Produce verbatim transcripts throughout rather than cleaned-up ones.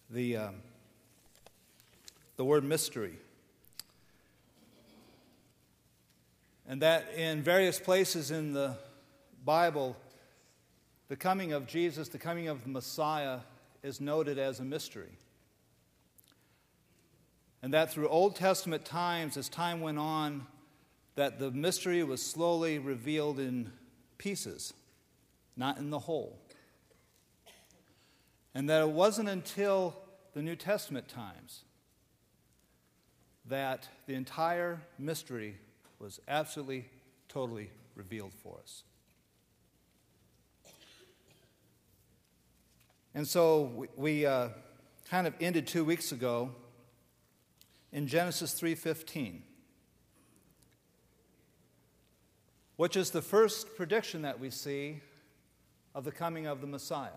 the um, the word mystery. And that in various places in the Bible, the coming of Jesus, the coming of the Messiah, is noted as a mystery. And that through Old Testament times, as time went on, that the mystery was slowly revealed in pieces, not in the whole. And that it wasn't until the New Testament times that the entire mystery was absolutely, totally revealed for us. And so we, we uh, kind of ended two weeks ago in Genesis three fifteen, which is the first prediction that we see of the coming of the Messiah.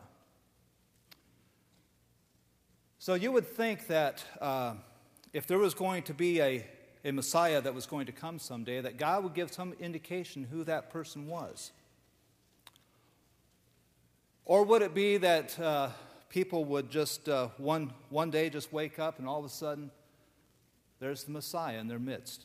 So you would think that uh, if there was going to be a, a Messiah that was going to come someday, that God would give some indication who that person was. Or would it be that uh, people would just uh, one, one day just wake up and all of a sudden there's the Messiah in their midst?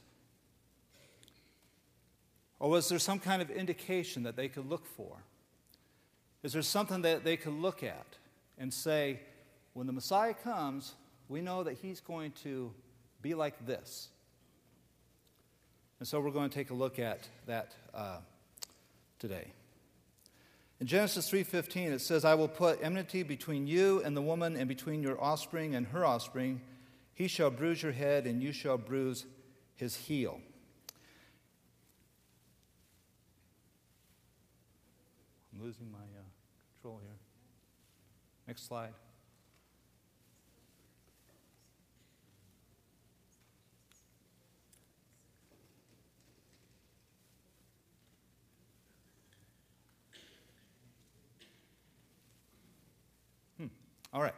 Or was there some kind of indication that they could look for? Is there something that they could look at and say, when the Messiah comes, we know that he's going to be like this? And so we're going to take a look at that uh, today. In Genesis three fifteen, it says, I will put enmity between you and the woman, and between your offspring and her offspring. He shall bruise your head, and you shall bruise his heel. I'm losing my uh, control here. Next slide. Hmm. All right.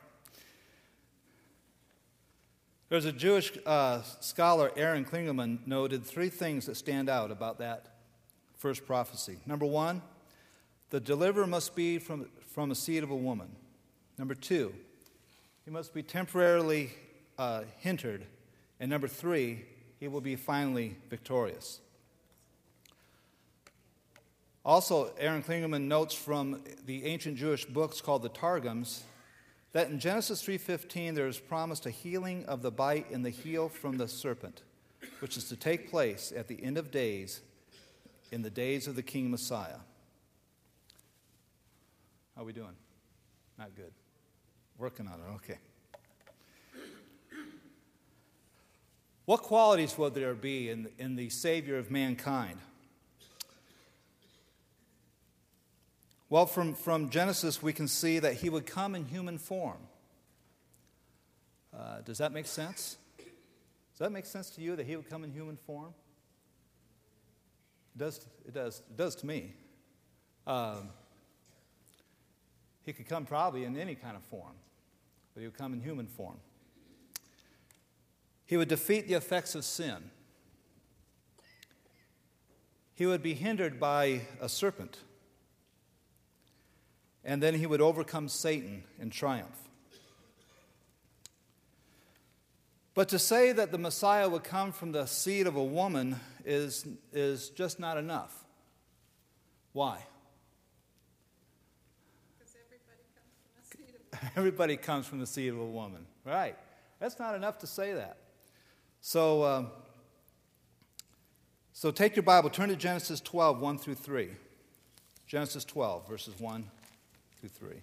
There's a Jewish uh, scholar, Aaron Klingelman, noted three things that stand out about that first prophecy. Number one, the deliverer must be from, from a seed of a woman. Number two, he must be temporarily uh, hindered. And number three, he will be finally victorious. Also, Aaron Klingelman notes from the ancient Jewish books called the Targums that in Genesis three fifteen there is promised a healing of the bite in the heel from the serpent, which is to take place at the end of days, in the days of the King Messiah. How are we doing? Not good. Working on it, okay. What qualities would there be in, in the Savior of mankind? Well, from, from Genesis, we can see that he would come in human form. Uh, does that make sense? Does that make sense to you, that he would come in human form? It does, it does, it does to me. Um, he could come probably in any kind of form, but he would come in human form. He would defeat the effects of sin. He would be hindered by a serpent. And then he would overcome Satan in triumph. But to say that the Messiah would come from the seed of a woman is, is just not enough. Why? Because everybody comes from the seed of Everybody comes from the seed of a woman. Right. That's not enough to say that. So, um, so take your Bible, turn to Genesis twelve, one through three. Genesis twelve, verses one through three.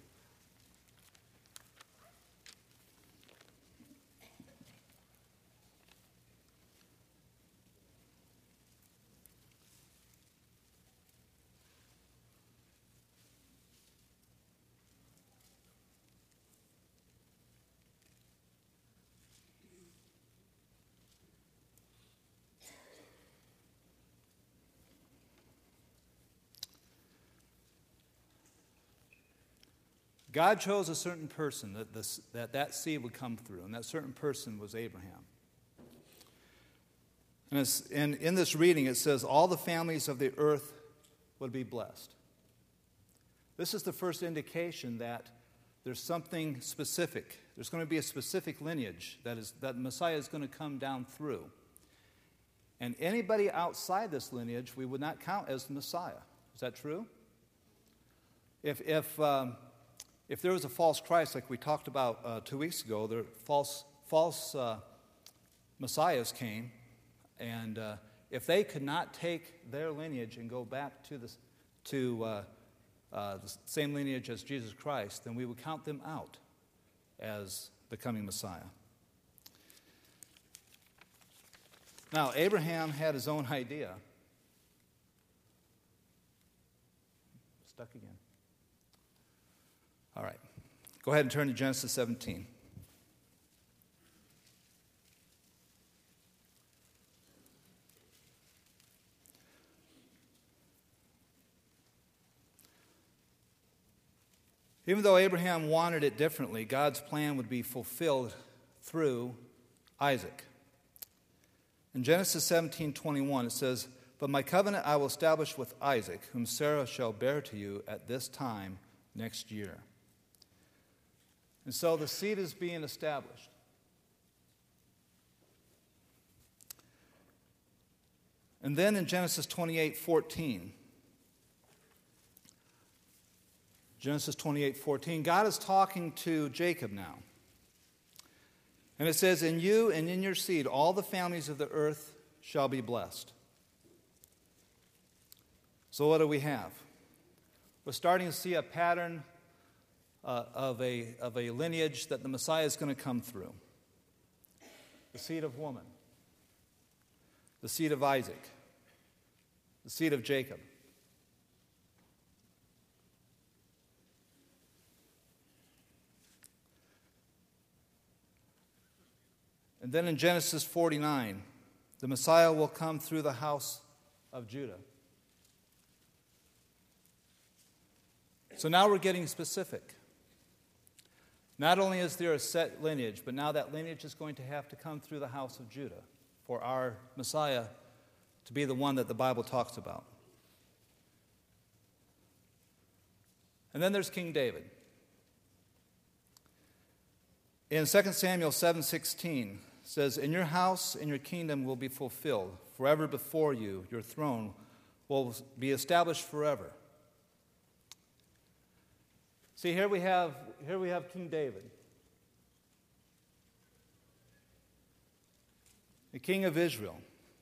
God chose a certain person that, this, that that seed would come through, and that certain person was Abraham. And, it's, and in this reading it says, all the families of the earth would be blessed. This is the first indication that there's something specific. There's going to be a specific lineage that is that Messiah is going to come down through. And anybody outside this lineage, we would not count as the Messiah. Is that true? If if um, if there was a false Christ, like we talked about uh, two weeks ago, there false false uh, messiahs came, and uh, if they could not take their lineage and go back to the to uh, uh, the same lineage as Jesus Christ, then we would count them out as the coming Messiah. Now, Abraham had his own idea. Stuck again. All right. Go ahead and turn to Genesis seventeen. Even though Abraham wanted it differently, God's plan would be fulfilled through Isaac. In Genesis seventeen twenty-one, it says, "But my covenant I will establish with Isaac, whom Sarah shall bear to you at this time next year." And so the seed is being established. And then in Genesis twenty-eight fourteen, Genesis twenty-eight fourteen, God is talking to Jacob now. And it says, "In you and in your seed all the families of the earth shall be blessed." So what do we have? We're starting to see a pattern uh, of, a, of a lineage that the Messiah is going to come through. The seed of woman. The seed of Isaac. The seed of Jacob. And then in Genesis forty-nine, the Messiah will come through the house of Judah. So now we're getting specific. Not only is there a set lineage, but now that lineage is going to have to come through the house of Judah for our Messiah to be the one that the Bible talks about. And then there's King David. In Second Samuel seven sixteen, it says, "In your house and your kingdom will be fulfilled. Forever before you, your throne will be established forever." See, here we have here we have King David, the king of Israel.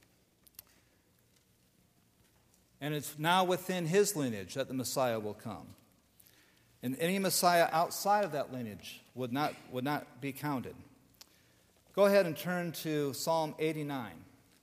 And it's now within his lineage that the Messiah will come. And any Messiah outside of that lineage would not, would not be counted. Go ahead and turn to Psalm eighty-nine.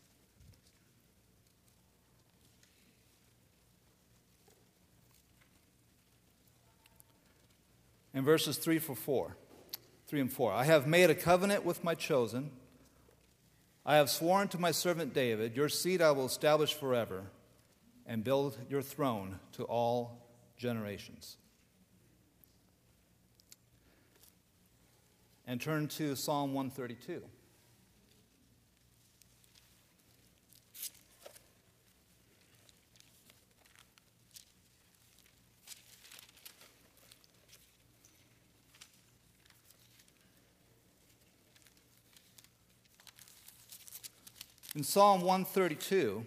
In verses three for four, three and four. "I have made a covenant with my chosen. I have sworn to my servant David, your seed I will establish forever and build your throne to all generations." And turn to Psalm one thirty-two. In Psalm one thirty-two,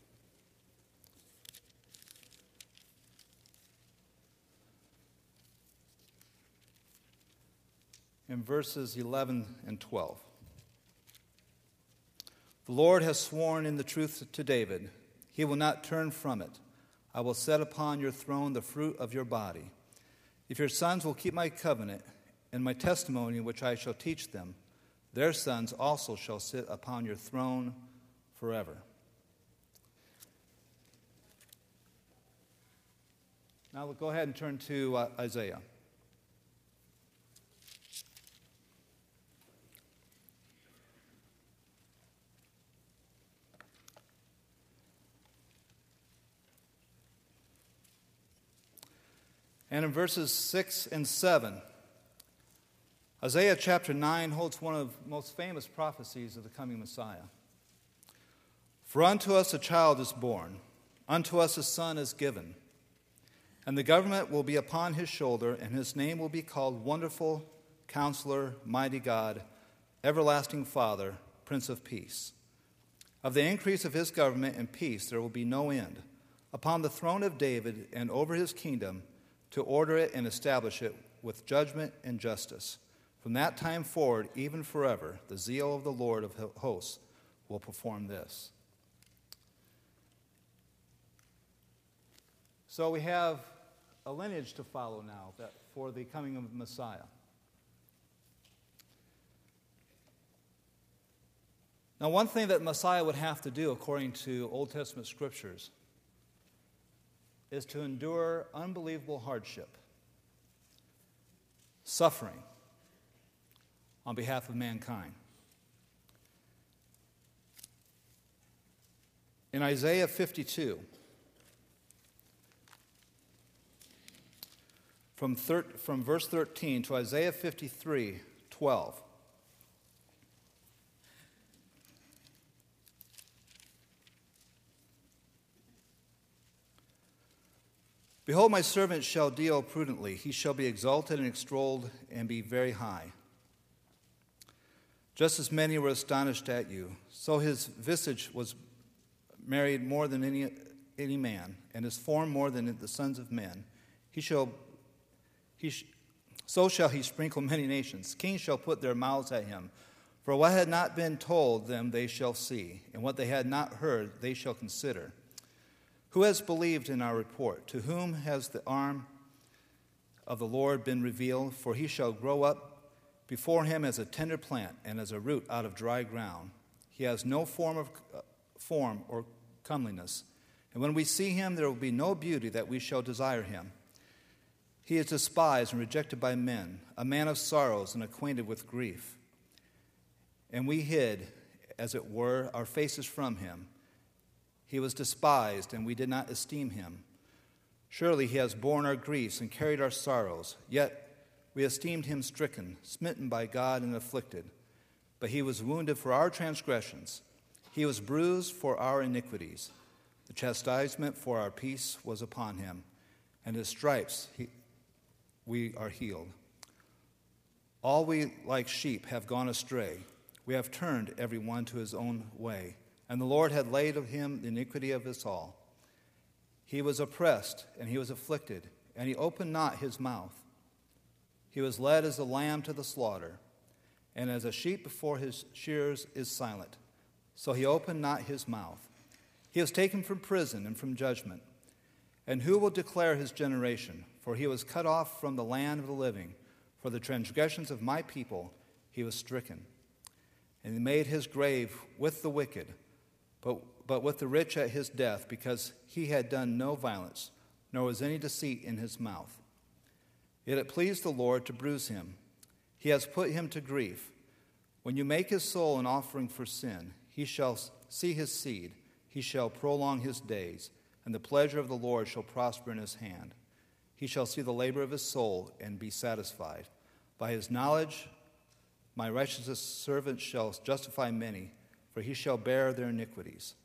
in verses eleven and twelve, "The Lord has sworn in the truth to David. He will not turn from it. I will set upon your throne the fruit of your body. If your sons will keep my covenant and my testimony which I shall teach them, their sons also shall sit upon your throne forever." Now we'll go ahead and turn to uh, Isaiah. And in verses six and seven, Isaiah chapter nine holds one of the most famous prophecies of the coming Messiah. "For unto us a child is born, unto us a son is given, And the government will be upon his shoulder, and his name will be called Wonderful, Counselor, Mighty God, Everlasting Father, Prince of Peace. Of the increase of his government and peace there will be no end, upon the throne of David and over his kingdom, to order it and establish it with judgment and justice. From that time forward, even forever, the zeal of the Lord of hosts will perform this. So we have a lineage to follow now that for the coming of Messiah. Now, one thing that Messiah would have to do, according to Old Testament scriptures, is to endure unbelievable hardship, suffering on behalf of mankind. In Isaiah fifty-two, from, thir- from verse thirteen to Isaiah fifty-three, twelve. Behold, my servant shall deal prudently. He shall be exalted and extolled and be very high. Just as many were astonished at you, so his visage was married more than any, any man, and his form more than the sons of men. He shall, he sh- so shall he sprinkle many nations. Kings shall put their mouths at him. For what had not been told them they shall see, and what they had not heard they shall consider. Who has believed in our report? To whom has the arm of the Lord been revealed? For he shall grow up before him as a tender plant and as a root out of dry ground. He has no form of uh, form or comeliness. And when we see him, there will be no beauty that we shall desire him. He is despised and rejected by men, a man of sorrows and acquainted with grief. And we hid, as it were, our faces from him. He was despised, and we did not esteem him. Surely he has borne our griefs and carried our sorrows. Yet we esteemed him stricken, smitten by God, and afflicted. But he was wounded for our transgressions. He was bruised for our iniquities. The chastisement for our peace was upon him, and his stripes he, we are healed. All we like sheep have gone astray. We have turned every one to his own way. And the Lord had laid of him the iniquity of us all. He was oppressed, and he was afflicted, and he opened not his mouth. He was led as a lamb to the slaughter, and as a sheep before his shearers is silent. So he opened not his mouth. He was taken from prison and from judgment. And who will declare his generation? For he was cut off from the land of the living. For the transgressions of my people he was stricken. And he made his grave with the wicked, But, but with the rich at his death, because he had done no violence, nor was any deceit in his mouth. Yet it pleased the Lord to bruise him. He has put him to grief. When you make his soul an offering for sin, he shall see his seed. He shall prolong his days, and the pleasure of the Lord shall prosper in his hand. He shall see the labor of his soul and be satisfied. By his knowledge, my righteous servant shall justify many, for he shall bear their iniquities.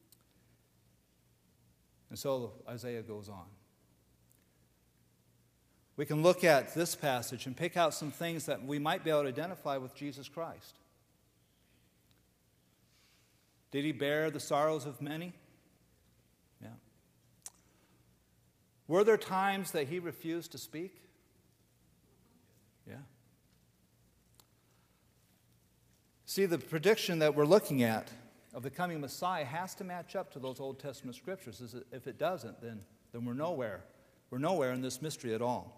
And so Isaiah goes on. We can look at this passage and pick out some things that we might be able to identify with Jesus Christ. Did he bear the sorrows of many? Yeah. Were there times that he refused to speak? Yeah. See, the prediction that we're looking at of the coming Messiah has to match up to those Old Testament scriptures. If it doesn't, then, then we're nowhere. We're nowhere in this mystery at all.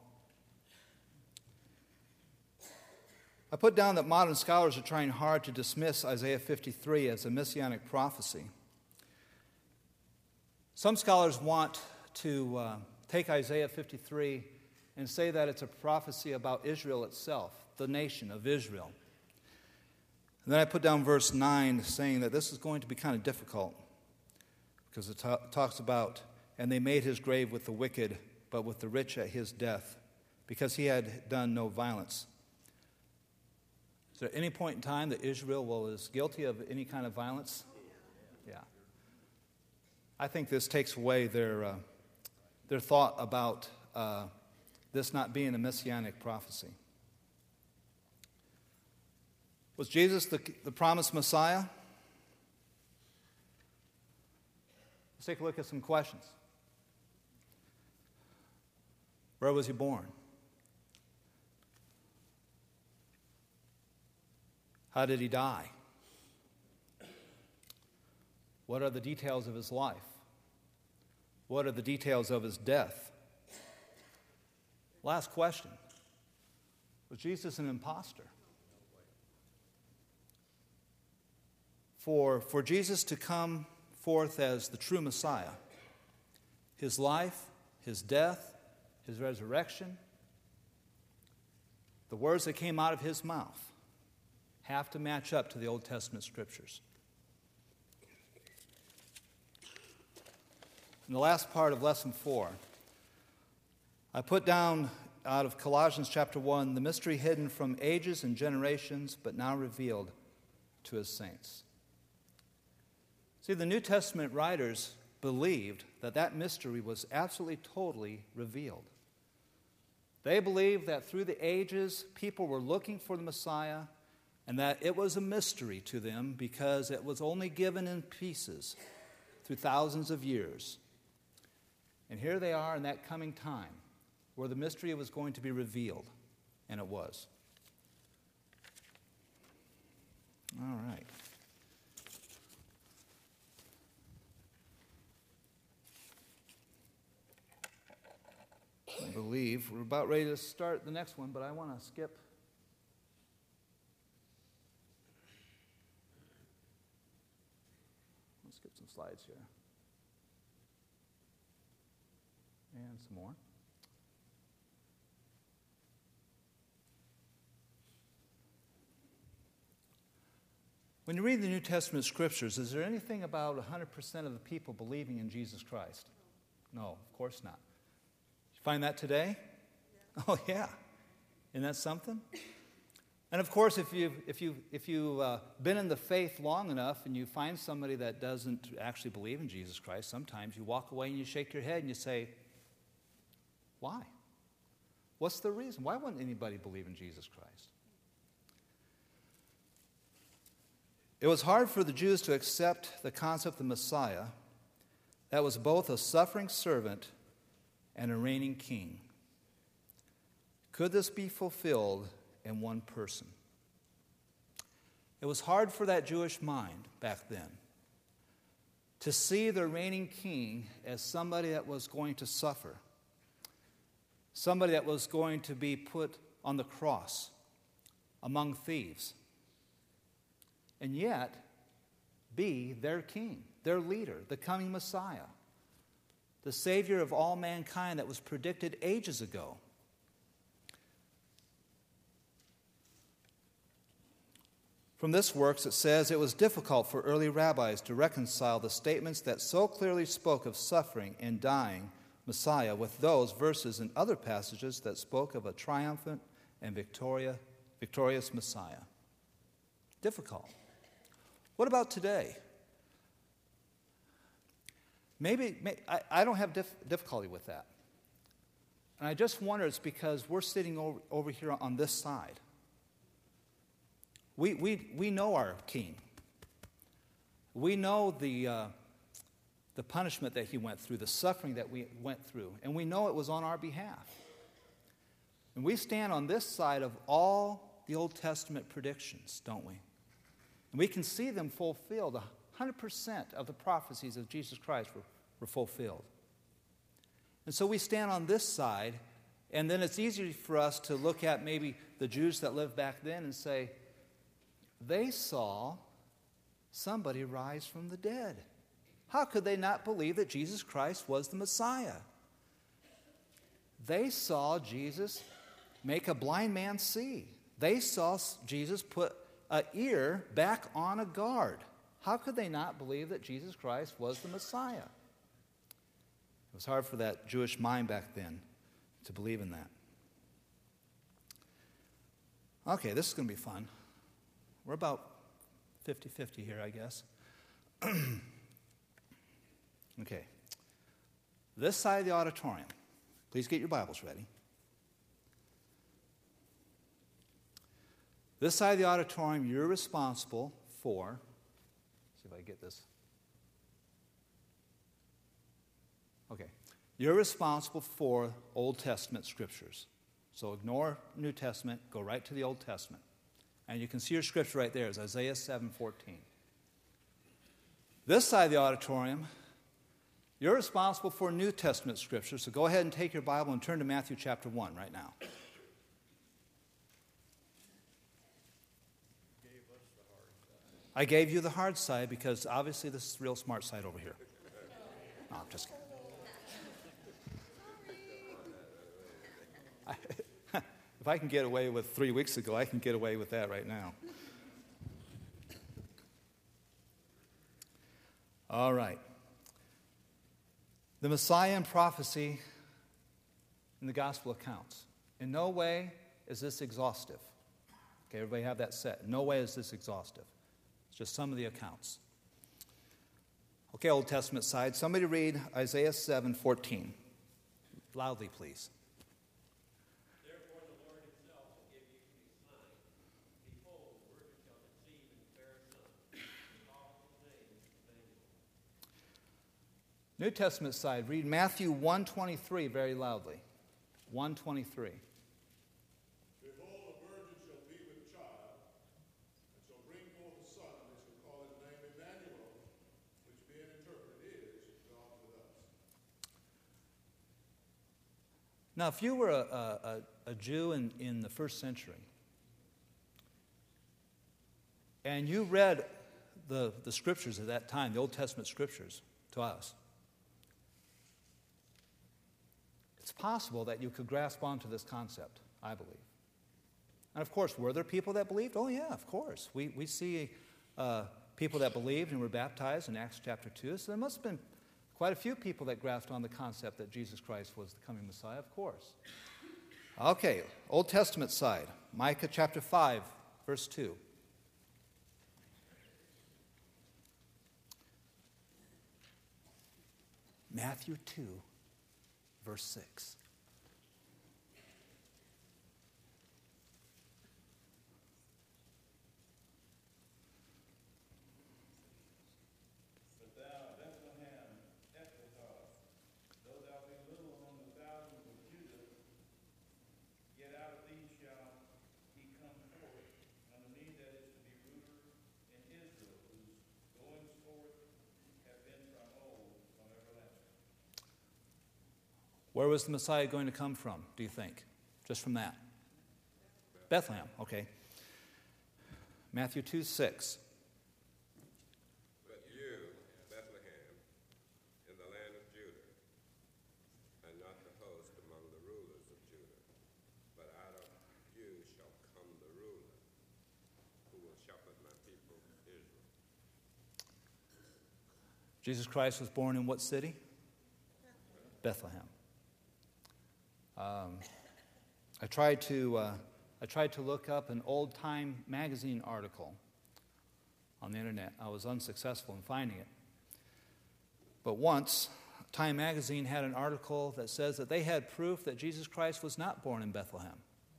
I put down that modern scholars are trying hard to dismiss Isaiah fifty-three as a messianic prophecy. Some scholars want to uh, take Isaiah fifty-three and say that it's a prophecy about Israel itself, the nation of Israel. And then I put down verse nine saying that this is going to be kind of difficult because it ta- talks about, and they made his grave with the wicked, but with the rich at his death, because he had done no violence. Is there any point in time that Israel was guilty of any kind of violence? Yeah. I think this takes away their uh, their thought about uh, this not being a messianic prophecy. Was Jesus the, the promised Messiah? Let's take a look at some questions. Where was he born? How did he die? What are the details of his life? What are the details of his death? Last question. Was Jesus an imposter? For, for Jesus to come forth as the true Messiah, his life, his death, his resurrection, the words that came out of his mouth have to match up to the Old Testament scriptures. In the last part of lesson four, I put down out of Colossians chapter one, the mystery hidden from ages and generations, but now revealed to his saints. See, the New Testament writers believed that that mystery was absolutely, totally revealed. They believed that through the ages, people were looking for the Messiah, and that it was a mystery to them because it was only given in pieces through thousands of years. And here they are in that coming time where the mystery was going to be revealed, and it was. All right. I believe we're about ready to start the next one, but I want to skip. Let's skip some slides here. And some more. When you read the New Testament scriptures, is there anything about one hundred percent of the people believing in Jesus Christ? No, of course not. You find that today? Yeah. Oh, yeah. Isn't that something? And of course, if you've, if you, if you've uh, been in the faith long enough and you find somebody that doesn't actually believe in Jesus Christ, sometimes you walk away and you shake your head and you say, why? What's the reason? Why wouldn't anybody believe in Jesus Christ? It was hard for the Jews to accept the concept of Messiah that was both a suffering servant and a reigning king. Could this be fulfilled in one person? It was hard for that Jewish mind back then to see the reigning king as somebody that was going to suffer, somebody that was going to be put on the cross among thieves, and yet be their king, their leader, the coming Messiah, the Savior of all mankind that was predicted ages ago. From this works, it says it was difficult for early rabbis to reconcile the statements that so clearly spoke of suffering and dying Messiah with those verses and other passages that spoke of a triumphant and victoria, victorious Messiah. Difficult. What about today? Maybe, may, I, I don't have dif- difficulty with that. And I just wonder it's because we're sitting over, over here on this side. We, we, we know our king. We know the, uh, the punishment that he went through, the suffering that we went through, and we know it was on our behalf. And we stand on this side of all the Old Testament predictions, don't we? And we can see them fulfilled. one hundred percent of the prophecies of Jesus Christ were, were fulfilled. And so we stand on this side, and then it's easy for us to look at maybe the Jews that lived back then and say, they saw somebody rise from the dead. How could they not believe that Jesus Christ was the Messiah? They saw Jesus make a blind man see. They saw Jesus put an ear back on a guard. How could they not believe that Jesus Christ was the Messiah? It was hard for that Jewish mind back then to believe in that. Okay, this is going to be fun. We're about fifty-fifty here, I guess. Okay. This side of the auditorium, please get your Bibles ready. This side of the auditorium, you're responsible for, see if I get this. Okay. You're responsible for Old Testament scriptures. So ignore New Testament, go right to the Old Testament. And you can see your scripture right there. It's Isaiah seven fourteen. This side of the auditorium, you're responsible for New Testament scripture. So go ahead and take your Bible and turn to Matthew chapter one right now. I gave you the hard side because obviously this is the real smart side over here. No, I'm just kidding. I, if I can get away with three weeks ago, I can get away with that right now. All right. The Messiah and prophecy in the gospel accounts. In no way is this exhaustive. Okay, everybody have that set. In no way is this exhaustive. It's just some of the accounts. Okay, Old Testament side. Somebody read Isaiah seven fourteen. Loudly, please. Therefore the Lord himself will give you a sign. Behold, the virgin shall conceive and bear a son, and call his name Emmanuel. New Testament side. Read Matthew one twenty-three very loudly. one twenty-three. Now, if you were a, a, a Jew in, in the first century, and you read the, the scriptures at that time, the Old Testament scriptures to us, it's possible that you could grasp onto this concept, I believe. And of course, were there people that believed? Oh yeah, of course. We, we see uh, people that believed and were baptized in Acts chapter two, so there must have been quite a few people that grasped on the concept that Jesus Christ was the coming Messiah, of course. Okay, Old Testament side. Micah chapter five, verse two. Matthew two, verse six. Where was the Messiah going to come from, do you think? Just from that? Bethlehem, okay. Matthew two six. But you, Bethlehem, in the land of Judah, are not the host among the rulers of Judah, but out of you shall come the ruler, who will shepherd my people Israel. Jesus Christ was born in what city? Bethlehem. Um, I tried to uh, I tried to look up an old Time magazine article on the internet. I was unsuccessful in finding it. But once, Time magazine had an article that says that they had proof that Jesus Christ was not born in Bethlehem,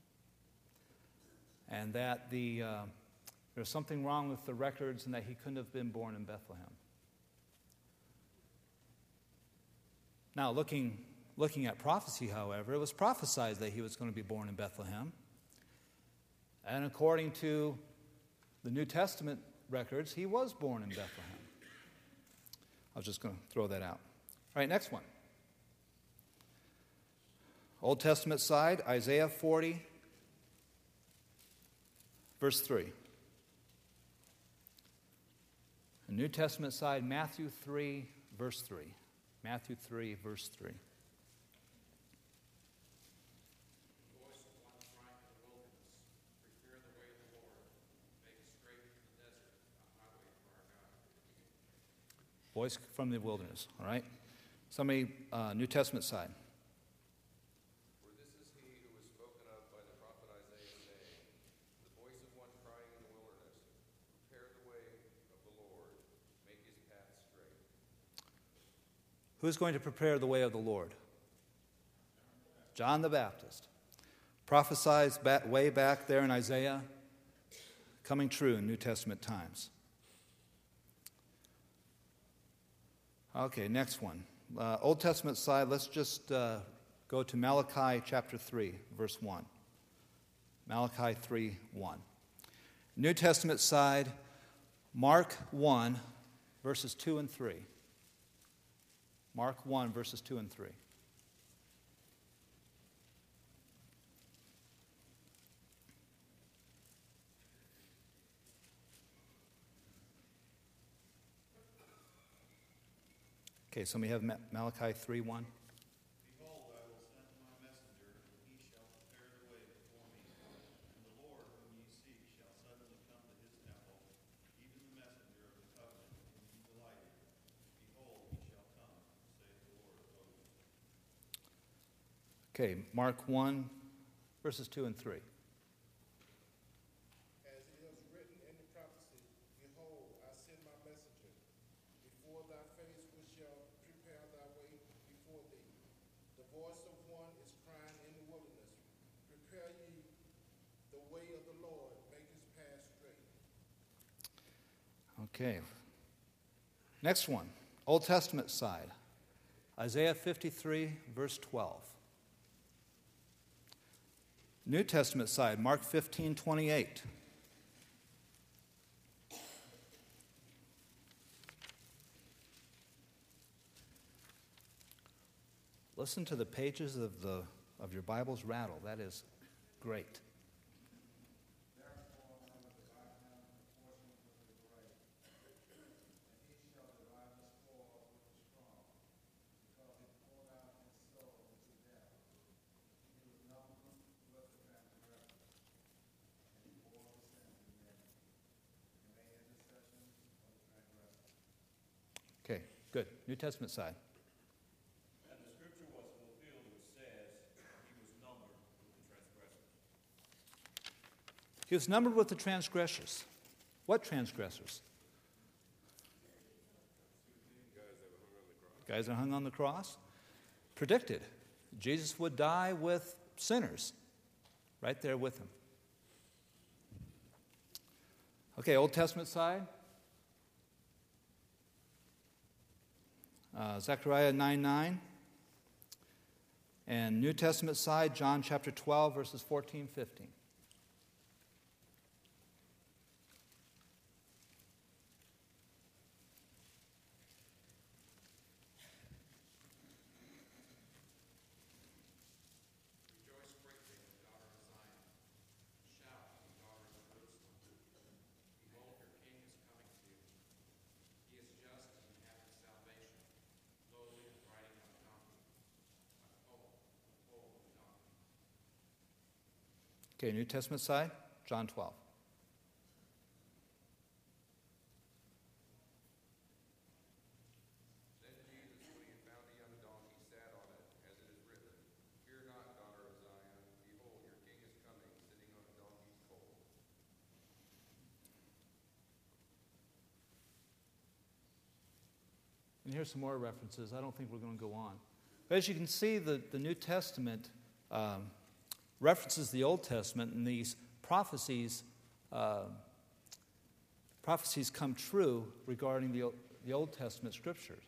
and that the uh, there was something wrong with the records, and that he couldn't have been born in Bethlehem. Now, looking. Looking at prophecy, however, it was prophesied that he was going to be born in Bethlehem. And according to the New Testament records, he was born in Bethlehem. I was just going to throw that out. All right, next one. Old Testament side, Isaiah forty, verse three. The New Testament side, Matthew three, verse three. Matthew three, verse three. Voice from the wilderness, all right? Somebody, uh, New Testament side. For this is he who was spoken of by the prophet Isaiah, saying, the voice of one crying in the wilderness, prepare the way of the Lord, make his path straight. Who's going to prepare the way of the Lord? John the Baptist. Prophesied back, way back there in Isaiah, coming true in New Testament times. Okay, next one. Uh, Old Testament side, let's just uh, go to Malachi chapter three, verse one. Malachi three, one. New Testament side, Mark one, verses two and three. Mark one, verses two and three. Okay, somebody have Ma- Malachi three, one. Behold, I will send my messenger, and he shall prepare the way before me. And the Lord whom ye seek shall suddenly come to his temple, even the messenger of the covenant whom ye delighted. Behold, he shall come, saith the Lord of hosts. Okay, Mark one, verses two and three. As it is written in the prophecy, behold, I send my messenger before thy face, which shall prepare thy way before thee. The voice of one is crying in the wilderness, prepare ye the way of the Lord, make his path straight. Okay. Next one, Old Testament side. Isaiah fifty-three, verse twelve. New Testament side, Mark fifteen, twenty-eight. Listen to the pages of the of your Bibles rattle. That is great. Okay, good. New Testament side. And the scripture was fulfilled which says, he was numbered with the transgressors. He was numbered with the transgressors. What transgressors? Guys that hung on the cross. Predicted. Jesus would die with sinners. Right there with him. Okay, Old Testament side. Uh, Zechariah nine nine. And New Testament side, John chapter twelve, verses fourteen, fifteen. Rejoice greatly, daughter of Zion. Shout, ye daughters of Jerusalem. Behold, your king is coming to you. He is just and hath salvation, lowly and riding on a donkey, on a foal, a foal of a donkey. Okay, New Testament side, John twelve. Then Jesus, when he had found a young donkey, sat on it, as it is written, Fear not, daughter of Zion, behold, your king is coming, sitting on a donkey's colt. And here's some more references. I don't think we're going to go on. But as you can see, the, the New Testament um, references the Old Testament, and these prophecies uh, prophecies come true regarding the, the Old Testament scriptures.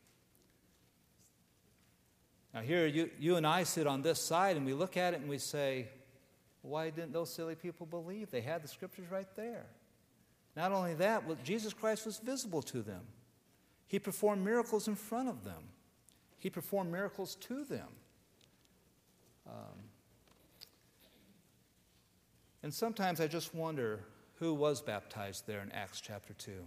Now here, you, you and I sit on this side, and we look at it and we say, why didn't those silly people believe? They had the scriptures right there. Not only that, well, Jesus Christ was visible to them. He performed miracles in front of them. He performed miracles to them. Um, and sometimes I just wonder who was baptized there in Acts chapter two.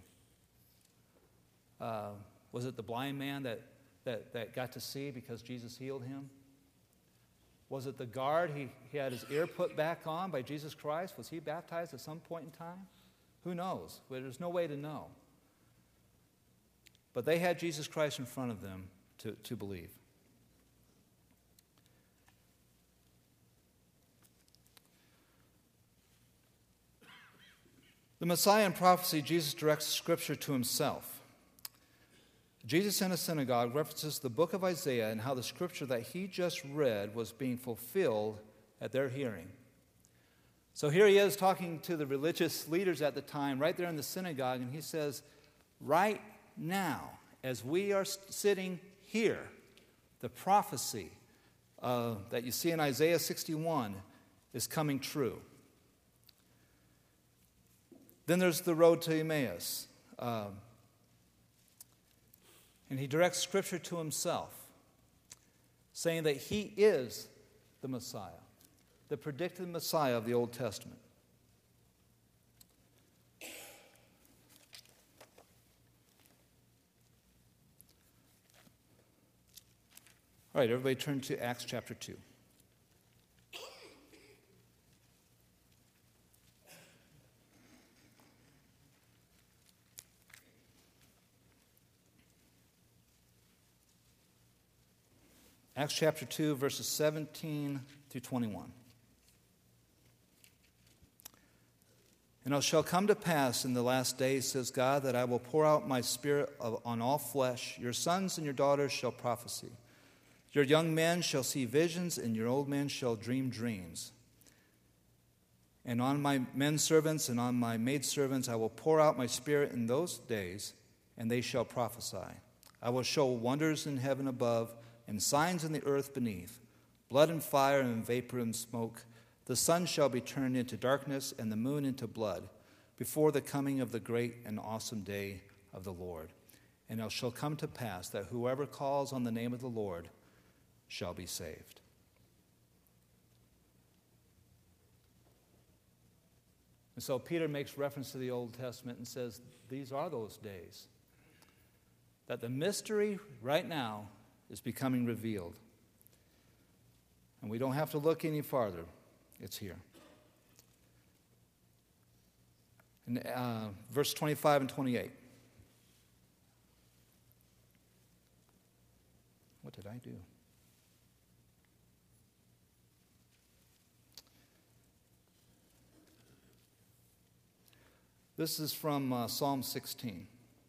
Uh, was it the blind man that, that, that got to see because Jesus healed him? Was it the guard? He, he had his ear put back on by Jesus Christ. Was he baptized at some point in time? Who knows? Well, there's no way to know. But they had Jesus Christ in front of them to, to believe. The Messiah in prophecy, Jesus directs Scripture to himself. Jesus in a synagogue references the book of Isaiah and how the scripture that he just read was being fulfilled at their hearing. So here he is talking to the religious leaders at the time, right there in the synagogue, and he says, right now, as we are sitting here, the prophecy uh, that you see in Isaiah sixty-one is coming true. Then there's the road to Emmaus. Um, and he directs Scripture to himself, saying that he is the Messiah, the predicted Messiah of the Old Testament. All right, everybody turn to Acts chapter two. Acts chapter two, verses seventeen through twenty-one. And it shall come to pass in the last days, says God, that I will pour out my spirit on all flesh. Your sons and your daughters shall prophesy. Your young men shall see visions, and your old men shall dream dreams. And on my men servants and on my maidservants I will pour out my spirit in those days, and they shall prophesy. I will show wonders in heaven above, and signs in the earth beneath, blood and fire and vapor and smoke. The sun shall be turned into darkness, and the moon into blood, before the coming of the great and awesome day of the Lord. And it shall come to pass that whoever calls on the name of the Lord shall be saved. And so Peter makes reference to the Old Testament and says, these are those days. That the mystery right now is becoming revealed. And we don't have to look any farther. It's here. And, uh, verse twenty-five and twenty-eight. What did I do? This is from uh, Psalm sixteen.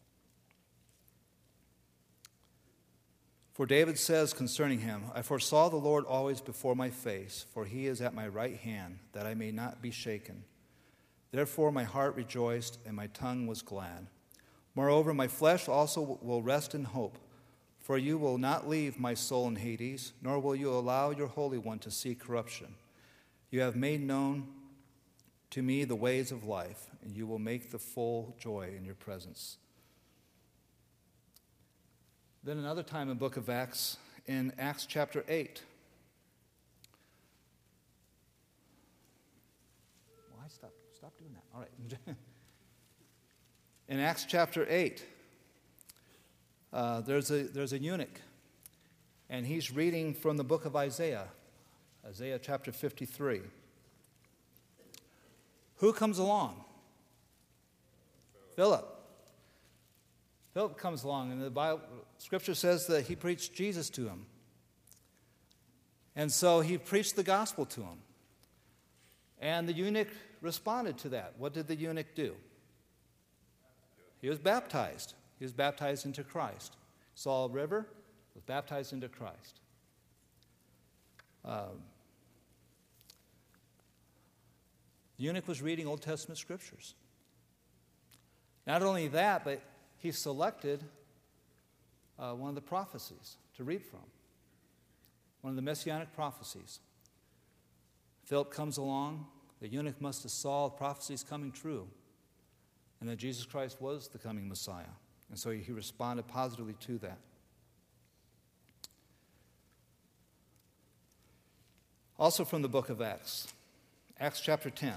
For David says concerning him, I foresaw the Lord always before my face, for he is at my right hand, that I may not be shaken. Therefore my heart rejoiced, and my tongue was glad. Moreover, my flesh also will rest in hope, for you will not leave my soul in Hades, nor will you allow your Holy One to see corruption. You have made known to me the ways of life, and you will make the full joy in your presence. Then another time in the book of Acts, in Acts chapter eight. Why stop? Stop doing that. All right. In Acts chapter eight, uh, there's a there's a eunuch, and he's reading from the book of Isaiah, Isaiah chapter fifty-three. Who comes along? Philip. Philip comes along, and the Bible, Scripture says that he preached Jesus to him. And so he preached the gospel to him. And the eunuch responded to that. What did the eunuch do? He was baptized. He was baptized into Christ. Saw a river, was baptized into Christ. Um, the eunuch was reading Old Testament scriptures. Not only that, but he selected uh, one of the prophecies to read from, one of the messianic prophecies. Philip comes along. The eunuch must have saw prophecies coming true, and that Jesus Christ was the coming Messiah. And so he responded positively to that. Also from the book of Acts, Acts chapter ten.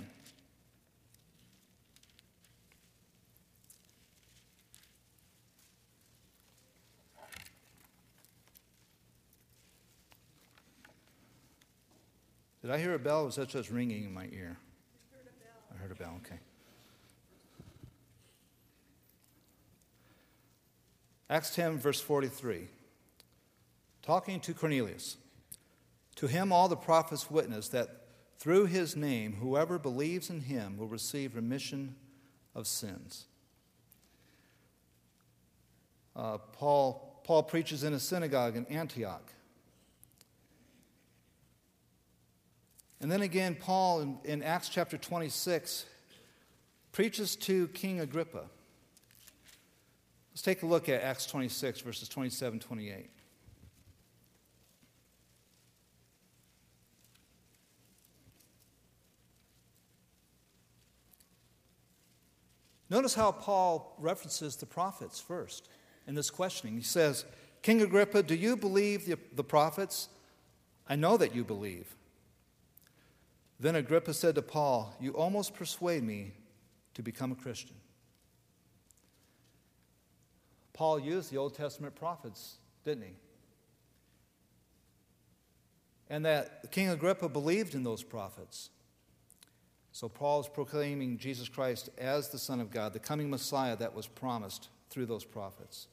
Did I hear a bell, or was that just ringing in my ear? I heard a bell. I heard a bell, okay. Acts ten, verse forty-three. Talking to Cornelius. To him all the prophets witness that through his name whoever believes in him will receive remission of sins. Uh, Paul, Paul preaches in a synagogue in Antioch. And then again, Paul in, in Acts chapter twenty-six preaches to King Agrippa. Let's take a look at Acts twenty-six, verses twenty-seven, twenty-eight. Notice how Paul references the prophets first in this questioning. He says, King Agrippa, do you believe the, the prophets? I know that you believe. Then Agrippa said to Paul, you almost persuade me to become a Christian. Paul used the Old Testament prophets, didn't he? And that King Agrippa believed in those prophets. So Paul is proclaiming Jesus Christ as the Son of God, the coming Messiah that was promised through those prophets.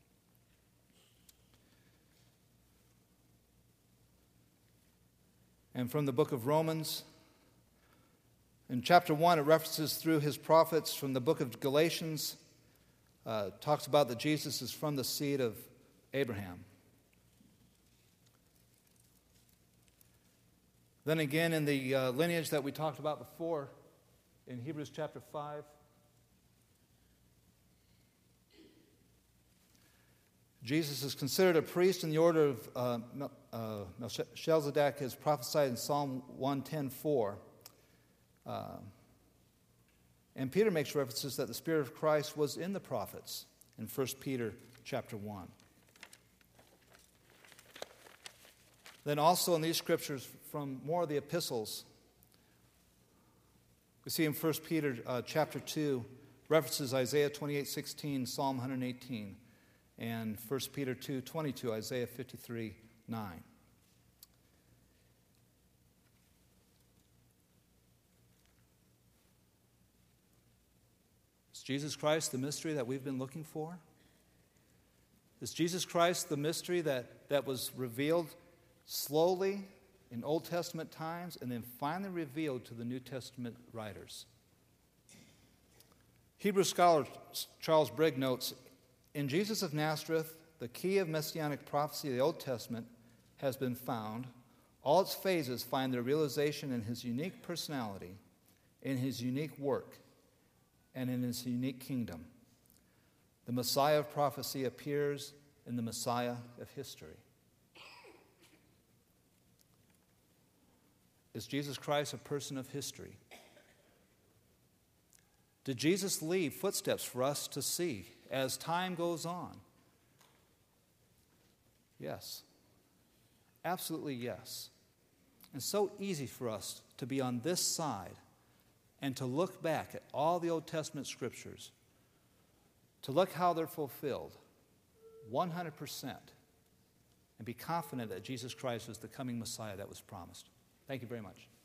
And from the book of Romans, in chapter one, it references through his prophets. From the book of Galatians, uh, talks about that Jesus is from the seed of Abraham. Then again, in the uh, lineage that we talked about before, in Hebrews chapter five, Jesus is considered a priest in the order of uh, uh, Melchizedek, as prophesied in Psalm one ten four. Uh, and Peter makes references that the Spirit of Christ was in the prophets in First Peter chapter one. Then also in these scriptures from more of the epistles, we see in First Peter uh, chapter two references Isaiah twenty-eight sixteen, Psalm one eighteen, and First Peter two twenty-two, Isaiah fifty-three nine. Is Jesus Christ the mystery that we've been looking for? Is Jesus Christ the mystery that, that was revealed slowly in Old Testament times and then finally revealed to the New Testament writers? Hebrew scholar Charles Brigg notes, in Jesus of Nazareth, the key of messianic prophecy of the Old Testament has been found. All its phases find their realization in his unique personality, in his unique work, and in his unique kingdom. The Messiah of prophecy appears in the Messiah of history. Is Jesus Christ a person of history? Did Jesus leave footsteps for us to see as time goes on? Yes. Absolutely yes. And so easy for us to be on this side and to look back at all the Old Testament scriptures, to look how they're fulfilled one hundred percent, and be confident that Jesus Christ is the coming Messiah that was promised. Thank you very much.